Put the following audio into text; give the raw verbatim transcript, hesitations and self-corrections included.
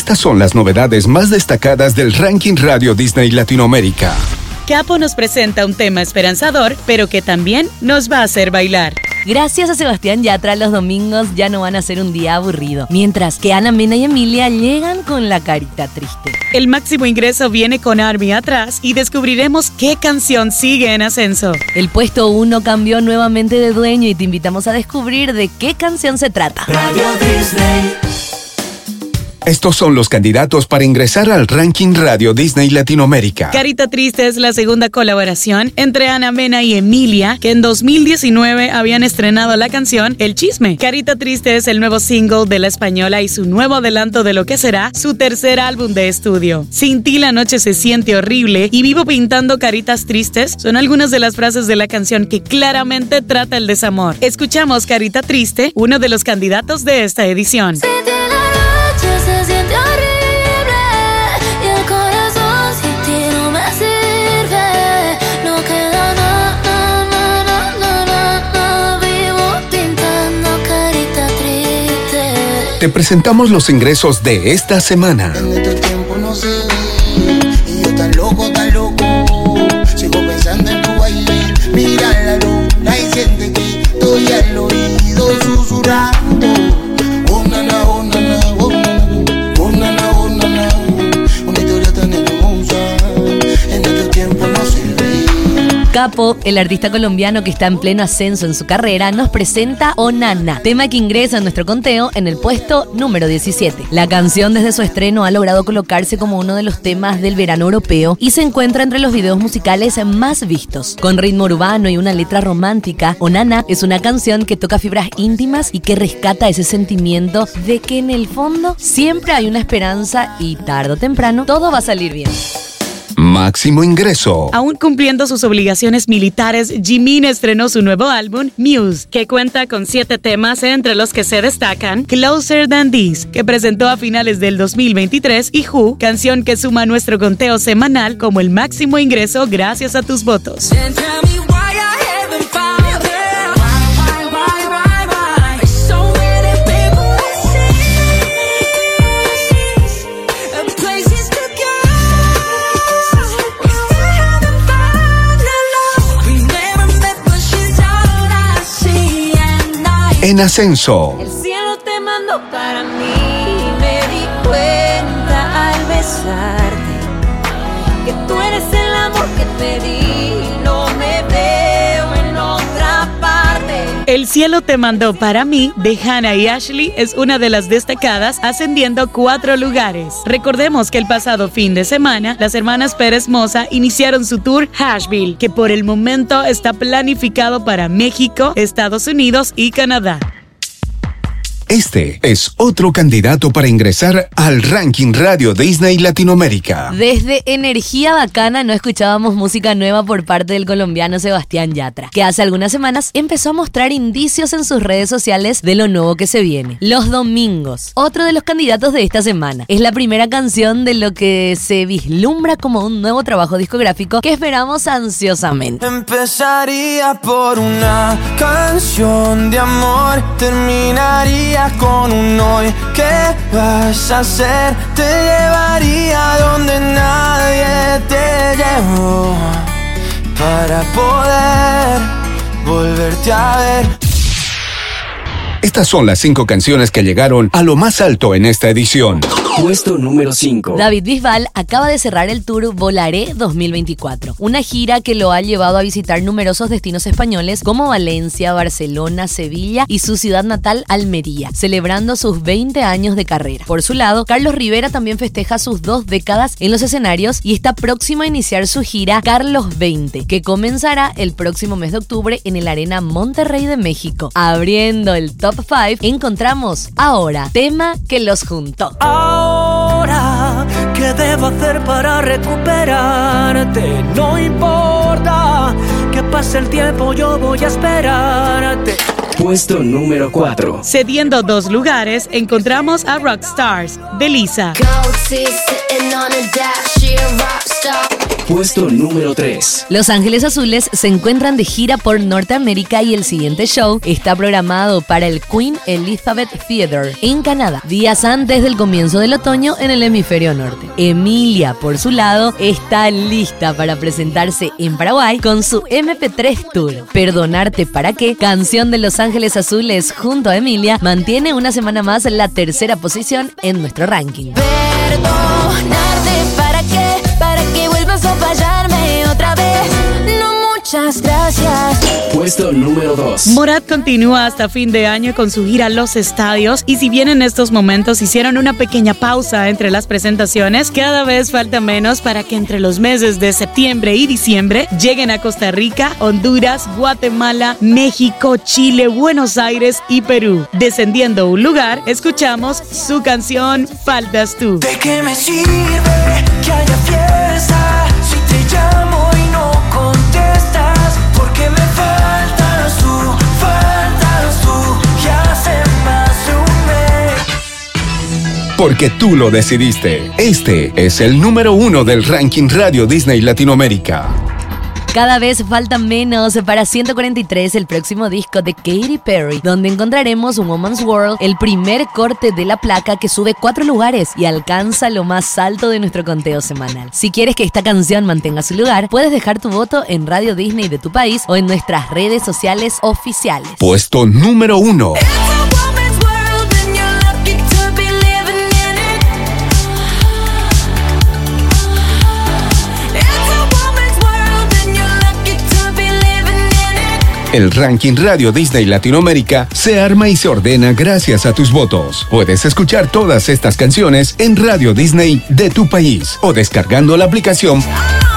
Estas son las novedades más destacadas del ranking Radio Disney Latinoamérica. Capo nos presenta un tema esperanzador, pero que también nos va a hacer bailar. Gracias a Sebastián Yatra, los domingos ya no van a ser un día aburrido, mientras que Ana Mena y Emilia llegan con la carita triste. El máximo ingreso viene con Army atrás y descubriremos qué canción sigue en ascenso. El puesto uno cambió nuevamente de dueño y te invitamos a descubrir de qué canción se trata. Radio Disney. Estos son los candidatos para ingresar al ranking Radio Disney Latinoamérica. Carita Triste es la segunda colaboración entre Ana Mena y Emilia, que en dos mil diecinueve habían estrenado la canción El Chisme. Carita Triste es el nuevo single de la española y su nuevo adelanto de lo que será su tercer álbum de estudio. Sin ti la noche se siente horrible y vivo pintando caritas tristes son algunas de las frases de la canción que claramente trata el desamor. Escuchamos Carita Triste, uno de los candidatos de esta edición. Se siente horrible y el corazón sin ti no me sirve. No queda nada, nada, nada, nada. Vivo pintando carita triste. Te presentamos los ingresos de esta semana. En este tiempo no sé, y yo tan loco, tan loco. Sigo pensando en tu baile, mira la luna y siente que estoy al oído susurrando. Oh, nana, oh, nana, oh, nana. Capo, el artista colombiano que está en pleno ascenso en su carrera, nos presenta Onana, tema que ingresa en nuestro conteo en el puesto número diecisiete. La canción desde su estreno ha logrado colocarse como uno de los temas del verano europeo y se encuentra entre los videos musicales más vistos. Con ritmo urbano y una letra romántica, Onana es una canción que toca fibras íntimas y que rescata ese sentimiento de que en el fondo siempre hay una esperanza y tarde o temprano todo va a salir bien. Máximo ingreso. Aún cumpliendo sus obligaciones militares, Jimin estrenó su nuevo álbum, Muse, que cuenta con siete temas, entre los que se destacan Closer Than This, que presentó a finales del dos mil veintitrés, y Who, canción que suma a nuestro conteo semanal como el máximo ingreso gracias a tus votos. En ascenso. El cielo te mandó para mí, me di cuenta al besarte que tú eres el amor que te di, no me veo en otra parte. El cielo te mandó para mí, de Hannah y Ashley, es una de las destacadas, ascendiendo cuatro lugares. Recordemos que el pasado fin de semana, las hermanas Pérez Moza iniciaron su tour Asheville, que por el momento está planificado para México, Estados Unidos y Canadá. Este es otro candidato para ingresar al ranking Radio Disney Latinoamérica. Desde Energía Bacana no escuchábamos música nueva por parte del colombiano Sebastián Yatra, que hace algunas semanas empezó a mostrar indicios en sus redes sociales de lo nuevo que se viene. Los Domingos, otro de los candidatos de esta semana. Es la primera canción de lo que se vislumbra como un nuevo trabajo discográfico que esperamos ansiosamente. Empezaría por una canción de amor, terminaría con un hoy. ¿Qué vas a hacer? Te llevaría donde nadie te llevó para poder volverte a ver. Estas son las cinco canciones que llegaron a lo más alto en esta edición. Puesto número cinco. David Bisbal acaba de cerrar el tour Volaré dos mil veinticuatro, una gira que lo ha llevado a visitar numerosos destinos españoles como Valencia, Barcelona, Sevilla y su ciudad natal Almería, celebrando sus veinte años de carrera. Por su lado, Carlos Rivera también festeja sus dos décadas en los escenarios y está próximo a iniciar su gira Carlos veinte, que comenzará el próximo mes de octubre en el Arena Monterrey de México. Abriendo el top cinco, encontramos Ahora, tema que los juntó. Ahora, ¿qué debo hacer para recuperarte? No importa que pase el tiempo, yo voy a esperarte. Puesto número cuatro. Cediendo dos lugares, encontramos a Rockstars, de Lisa. Puesto número tres. Los Ángeles Azules se encuentran de gira por Norteamérica y el siguiente show está programado para el Queen Elizabeth Theatre en Canadá, días antes del comienzo del otoño en el hemisferio norte. Emilia, por su lado, está lista para presentarse en Paraguay con su eme pe tres Tour. Perdonarte para qué, canción de Los Ángeles Azules junto a Emilia, mantiene una semana más la tercera posición en nuestro ranking. Perdonarte para qué, para que vuelvas a fallarme otra vez. No, muchas gracias. Puesto número dos. Morat continúa hasta fin de año con su gira a los estadios y si bien en estos momentos hicieron una pequeña pausa entre las presentaciones, cada vez falta menos para que entre los meses de septiembre y diciembre lleguen a Costa Rica, Honduras, Guatemala, México, Chile, Buenos Aires y Perú. Descendiendo un lugar, escuchamos su canción Faltas tú. ¿De qué me sirve que haya fiesta si te llamo y no contestas? Porque me faltas tú, faltas tú, ya hace más de un mes. Porque tú lo decidiste. Este es el número uno del ranking Radio Disney Latinoamérica. Cada vez falta menos para ciento cuarenta y tres, el próximo disco de Katy Perry, donde encontraremos Woman's World, el primer corte de la placa que sube cuatro lugares y alcanza lo más alto de nuestro conteo semanal. Si quieres que esta canción mantenga su lugar, puedes dejar tu voto en Radio Disney de tu país o en nuestras redes sociales oficiales. Puesto número uno. El ranking Radio Disney Latinoamérica se arma y se ordena gracias a tus votos. Puedes escuchar todas estas canciones en Radio Disney de tu país o descargando la aplicación